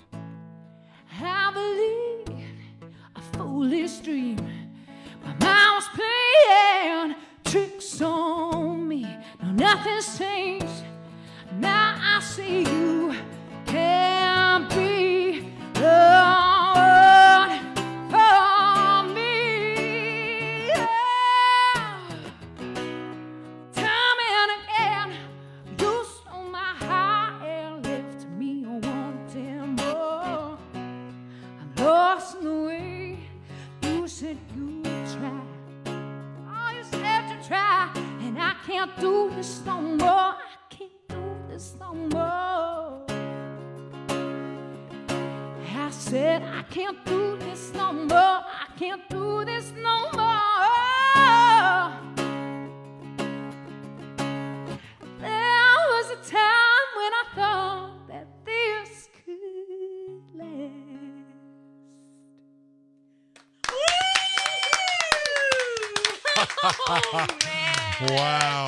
I believe a foolish dream. My mind was playing tricks on me. No, nothing's changed. Now I see you can't be the one for me. Yeah. Time and again, you stole my heart and left me wanting more. I'm lost in the way. You said you'd try. Oh, you said you'd try, and I can't do this no more. This no more. I said I can't do this no more. I can't do this no more. There was a time when I thought that this could last. Oh, man. Wow.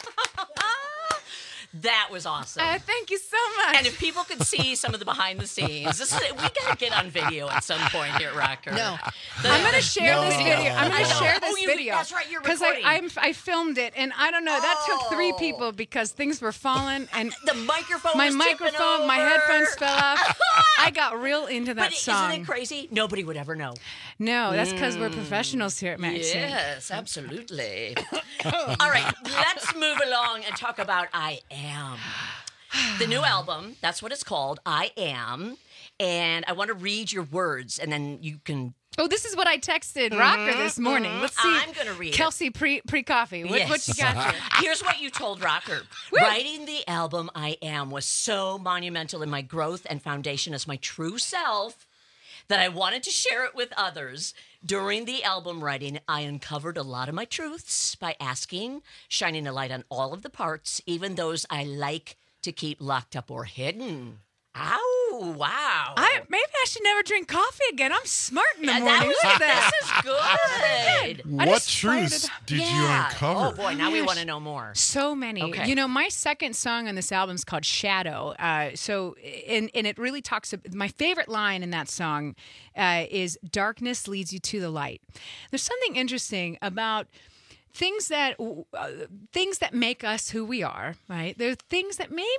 That was awesome. Thank you so much. And if people could see some of the behind the scenes, we got to get on video at some point here, Rocker. No. I'm going to share this video. I'm going to share this video. video. That's right, you're Because recording. I filmed it, and I don't know, that took 3 people because things were falling, and the microphone my was tipping microphone, my over. headphones fell off. I got real into that But song. isn't it crazy? Nobody would ever know. No, that's because we're professionals here at Max. Yes, absolutely. All right, let's move along and talk about I Am. The new album, that's what it's called, I Am. And I want to read your words, and then you can... Oh, this is what I texted Rocker this morning. Let's see. I'm going to read Kelsey pre-coffee. What you got here? Here's what you told Rocker. Writing the album I Am was so monumental in my growth and foundation as my true self that I wanted to share it with others. During the album writing, I uncovered a lot of my truths by asking, shining a light on all of the parts, even those I like to keep locked up or hidden. Ow, wow. Maybe I should never drink coffee again. I'm smart in the morning. This Look at that. is good. What truths did you uncover? Oh, boy, now we want to know more. So many. Okay. You know, my second song on this album is called Shadow. And it really talks about, my favorite line in that song is darkness leads you to the light. There's something interesting about things that make us who we are, right? There are things that maybe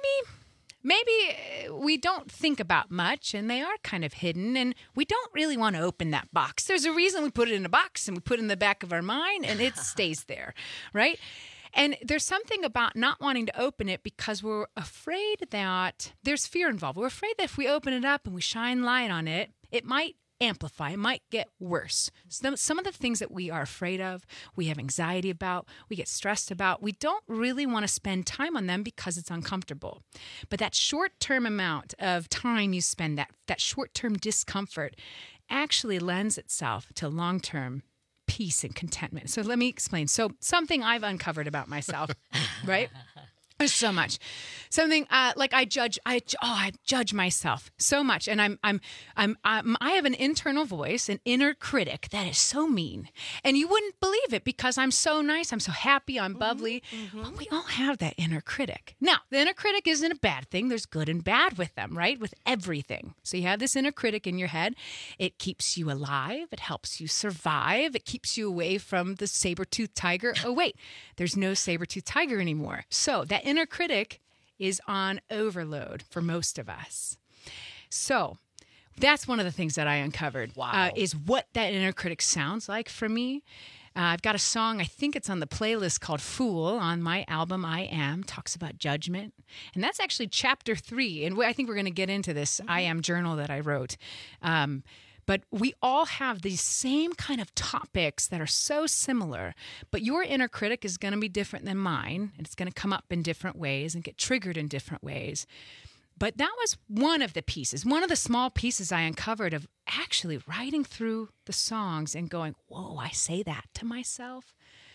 we don't think about much, and they are kind of hidden, and we don't really want to open that box. There's a reason we put it in a box, and we put it in the back of our mind, and it stays there, right? And there's something about not wanting to open it because we're afraid that there's fear involved. We're afraid that if we open it up and we shine light on it, it might amplify, it might get worse. Some of the things that we are afraid of, we have anxiety about, we get stressed about, we don't really want to spend time on them because it's uncomfortable. But that short-term amount of time you spend, that short-term discomfort, actually lends itself to long-term peace and contentment. So let me explain. So something I've uncovered about myself, right? There's so much. Something like I judge myself so much, and I have an internal voice, an inner critic that is so mean, and you wouldn't believe it because I'm so nice, I'm so happy, I'm bubbly. But we all have that inner critic. Now, the inner critic isn't a bad thing. There's good and bad with them, right? With everything. So you have this inner critic in your head. It keeps you alive. It helps you survive. It keeps you away from the saber-toothed tiger. Oh wait, there's no saber-toothed tiger anymore. So that inner critic is on overload for most of us. So that's one of the things that I uncovered. Wow. Is what that inner critic sounds like for me. I've got a song, I think it's on the playlist called Fool on my album I Am, talks about judgment. And that's actually chapter 3. And I think we're going to get into this I Am journal that I wrote. But we all have these same kind of topics that are so similar, but your inner critic is going to be different than mine, and it's going to come up in different ways and get triggered in different ways. But that was one of the pieces, one of the small pieces I uncovered of actually writing through the songs and going, whoa, I say that to myself.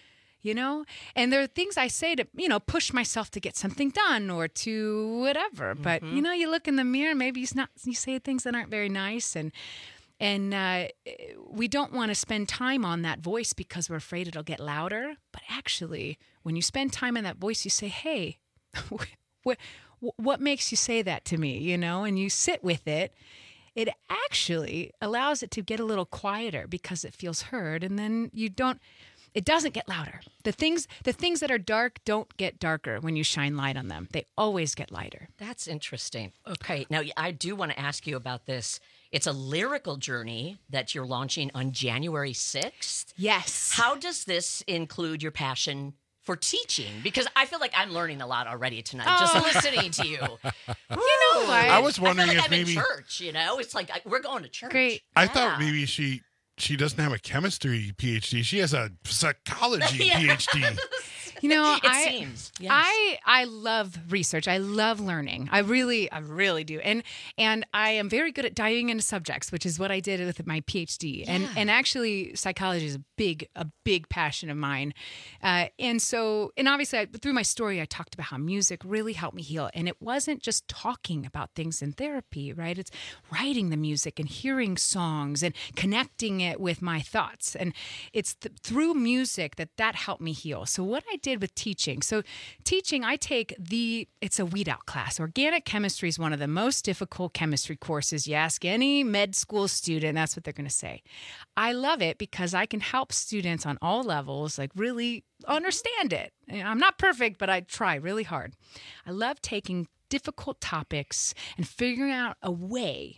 you know? And there are things I say to, you know, push myself to get something done or to whatever. But, you know, you look in the mirror, maybe you say things that aren't very nice. And we don't want to spend time on that voice because we're afraid it'll get louder. But actually, when you spend time on that voice, you say, hey, what makes you say that to me, you know? And you sit with it. It actually allows it to get a little quieter because it feels heard. And then it doesn't get louder. The things that are dark don't get darker when you shine light on them. They always get lighter. That's interesting. Okay. Now, I do want to ask you about this. It's a lyrical journey that you're launching on January 6th. Yes. How does this include your passion for teaching? Because I feel like I'm learning a lot already tonight just listening to you. You know, I was wondering I feel like if I'm maybe in church, you know? It's like we're going to church. Great. I thought maybe she doesn't have a chemistry PhD. She has a psychology PhD. You know, It seems. Yes. I love research. I love learning. I really do. And I am very good at diving into subjects, which is what I did with my PhD. Yeah. And actually, psychology is a big passion of mine. And obviously, through my story, I talked about how music really helped me heal. And it wasn't just talking about things in therapy, right? It's writing the music and hearing songs and connecting it with my thoughts. And it's through music that helped me heal. So what I did with teaching. So teaching, I take it's a weed out class. Organic chemistry is one of the most difficult chemistry courses. You ask any med school student, that's what they're going to say. I love it because I can help students on all levels, like really understand it. I'm not perfect, but I try really hard. I love taking difficult topics and figuring out a way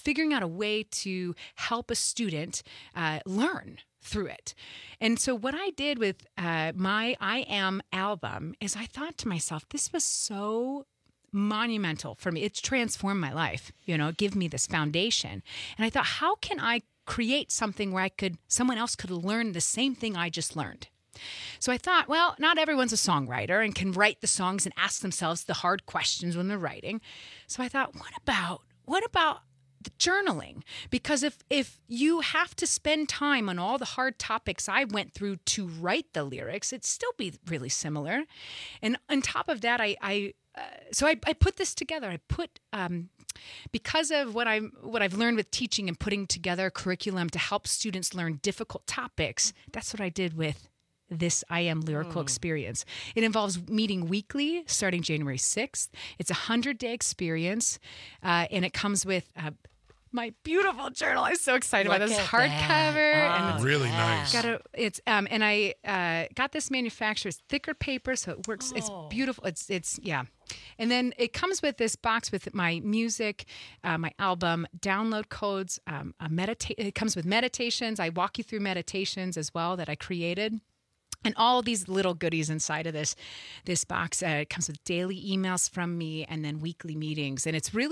to help a student learn through it. And so what I did with my I Am album is I thought to myself, this was so monumental for me. It's transformed my life, you know, give me this foundation. And I thought, how can I create something where someone else could learn the same thing I just learned? So I thought, well, not everyone's a songwriter and can write the songs and ask themselves the hard questions when they're writing. So I thought, what about the journaling? Because if you have to spend time on all the hard topics I went through to write the lyrics, it'd still be really similar. And on top of that, I put this together. I put because of what I've learned with teaching and putting together a curriculum to help students learn difficult topics. That's what I did with this I Am Lyrical experience. It involves meeting weekly starting January 6th. It's a 100-day experience, and it comes with my beautiful journal. I'm so excited about this hardcover. And it's really nice. And I got this manufacturer's thicker paper, so it works. It's beautiful. It's yeah. And then it comes with this box with my music, my album, download codes. It comes with meditations. I walk you through meditations as well that I created. And all these little goodies inside of this box. It comes with daily emails from me and then weekly meetings. And it's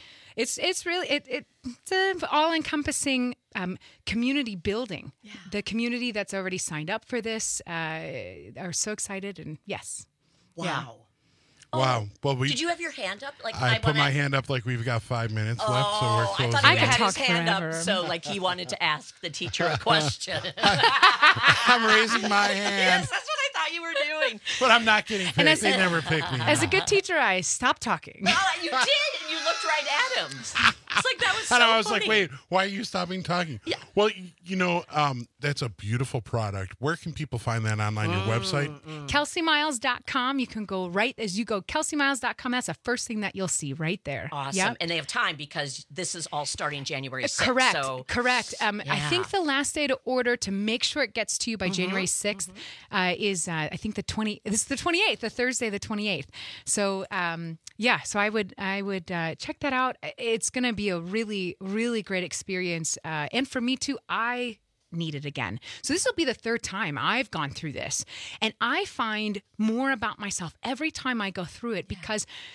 an all-encompassing community building. Yeah. The community that's already signed up for this are so excited. And yes. Wow. Yeah. Wow. Well, did you have your hand up? Like I put my hand up like we've got 5 minutes left, so we're closing. I thought he had his hand up, so like he wanted to ask the teacher a question. I'm raising my hand. Yes, that's what I thought you were doing. But I'm not getting picked. They never pick me. As a good teacher, I stopped talking. Well, you did, and you looked right at him. It's like that was so And I was funny. like, wait, why are you stopping talking? Yeah. Well, you know, that's a beautiful product. Where can people find that online? Your website? KelseyMiles.com. You can go right as you go. KelseyMiles.com. That's the first thing that you'll see right there. Awesome. Yep. And they have time because this is all starting January 6th. Correct. So, Correct. I think the last day to order to make sure it gets to you by January 6th is, I think, the 28th, the Thursday, the 28th. So, so I would check that out. It's going to be a really, really great experience. And for me too, I need it again. So this will be the third time I've gone through this. And I find more about myself every time I go through it because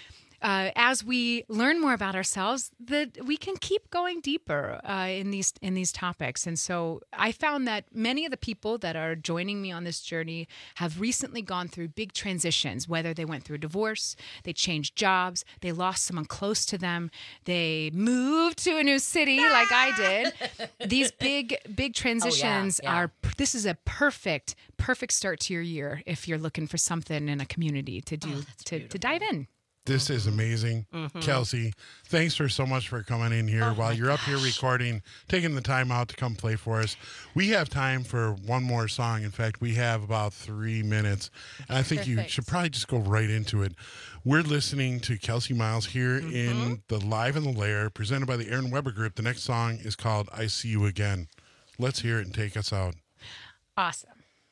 as we learn more about ourselves, that we can keep going deeper in these topics. And so I found that many of the people that are joining me on this journey have recently gone through big transitions, whether they went through a divorce, they changed jobs, they lost someone close to them, they moved to a new city like I did. These big transitions this is a perfect start to your year if you're looking for something in a community to do to dive in. This is amazing. Kelsey, thanks so much for coming in here while you're up here recording, taking the time out to come play for us. We have time for one more song. In fact, we have about 3 minutes. And I think you should probably just go right into it. We're listening to Kelsey Miles here in the Live in the Lair, presented by the Aaron Weber Group. The next song is called I See You Again. Let's hear it and take us out. Awesome.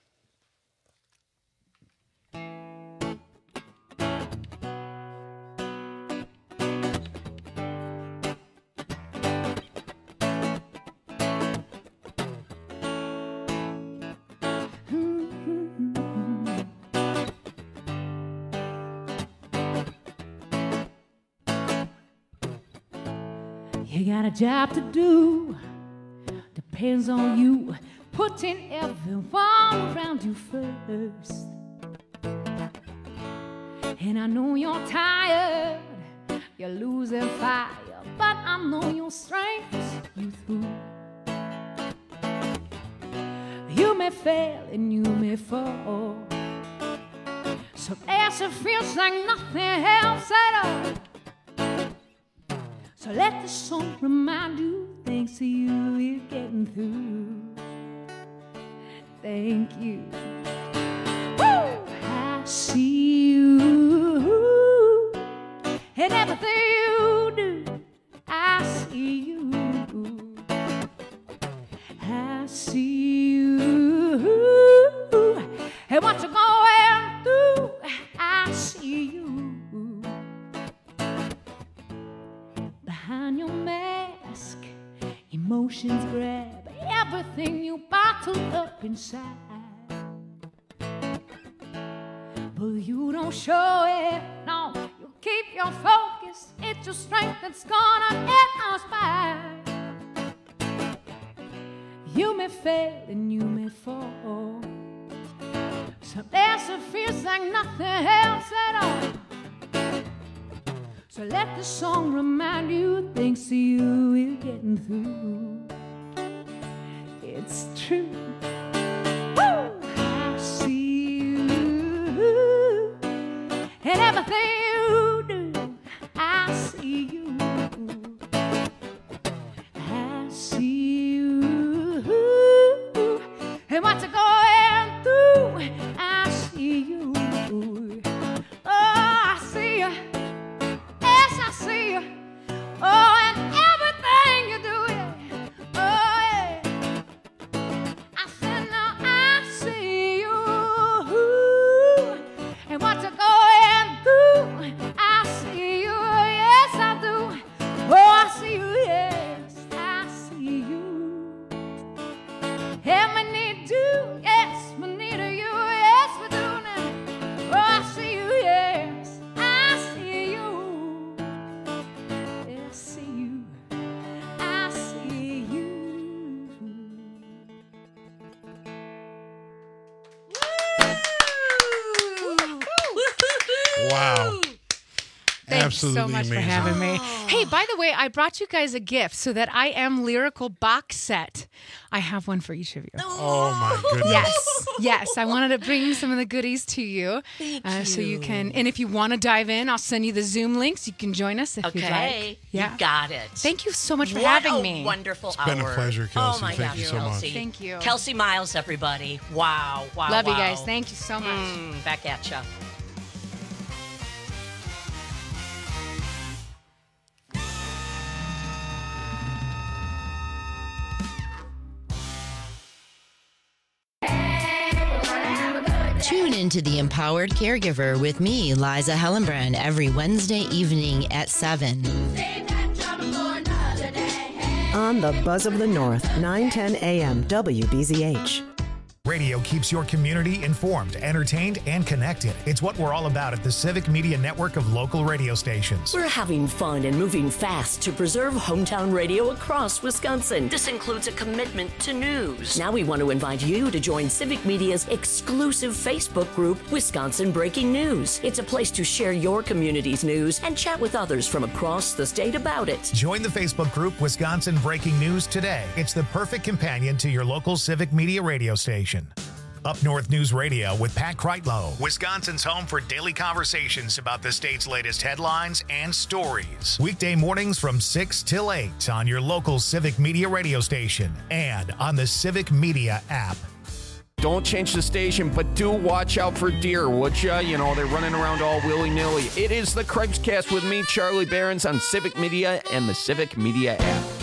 You got a job to do, depends on you, putting everyone around you first. And I know you're tired, you're losing fire, but I know your strength will see you through. You may fail and you may fall, so as it feels like nothing else at all. So let the song remind you, thanks to you, we're getting through. Thank you. Woo! I see you in everything you do. I see you. I see you and what you're going through. I see you. Behind your mask, emotions grab everything you bottled up inside. But you don't show it, no, you keep your focus. It's your strength that's gonna get us by. You may fail and you may fall, some days it feels like nothing else at all. So let the song remind you, thanks to you, we're getting through. It's true. Woo! I see you in everything you do. I see you. I see you and what you're going through. I see you. Oh, I see you. I see you, oh, and everything you do, yeah. Oh, yeah. I said, now I see you, and what you're going through. I see you, yes, I do. Oh, I see you, yes, I see you. And we need you, yes, we need you, yes, we do now. Oh, I see you, yes, I see you. Wow. Thanks Absolutely so much amazing. for having me. Hey, by the way, I brought you guys a gift so that I Am Lyrical box set. I have one for each of you. Oh, my goodness. Yes. I wanted to bring some of the goodies to you. So you can, and if you want to dive in, I'll send you the Zoom links. You can join us if you'd like. You got it. Thank you so much for having me. Wonderful It's been a pleasure, Kelsey. Oh my Thank gosh, you so much. Kelsey. Thank you. Kelsey Miles, everybody. Wow. Love you guys. Thank you so much. Back at ya. Tune into The Empowered Caregiver with me, Liza Hellenbrand, every Wednesday evening at 7. On the Buzz of the North, 9:10 a.m. WBZH. Radio keeps your community informed, entertained, and connected. It's what we're all about at the Civic Media Network of local radio stations. We're having fun and moving fast to preserve hometown radio across Wisconsin. This includes a commitment to news. Now we want to invite you to join Civic Media's exclusive Facebook group, Wisconsin Breaking News. It's a place to share your community's news and chat with others from across the state about it. Join the Facebook group Wisconsin Breaking News today. It's the perfect companion to your local Civic Media radio station. Up North News Radio with Pat Kreitlow, Wisconsin's home for daily conversations about the state's latest headlines and stories. Weekday mornings from 6 till 8 on your local Civic Media radio station and on the Civic Media app. Don't change the station, but do watch out for deer, would ya? You know, they're running around all willy-nilly. It is the Craig's Cast with me, Charlie Behrens, on Civic Media and the Civic Media app.